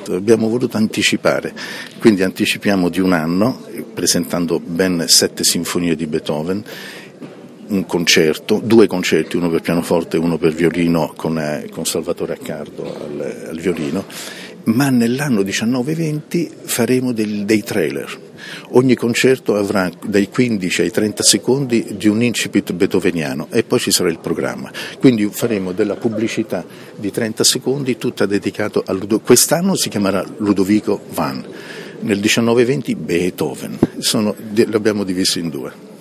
Esatto, abbiamo voluto anticipare, quindi anticipiamo di un anno presentando ben 7 sinfonie di Beethoven, un concerto, 2 concerti, uno per pianoforte e uno per violino con Salvatore Accardo al violino, ma nell'anno 19-20 faremo dei trailer. Ogni concerto avrà dai 15 ai 30 secondi di un incipit beethoveniano e poi ci sarà il programma. Quindi faremo della pubblicità di 30 secondi tutta dedicata a Ludovico. Quest'anno si chiamerà Ludovico van, nel 19-20 Beethoven. L'abbiamo diviso in 2.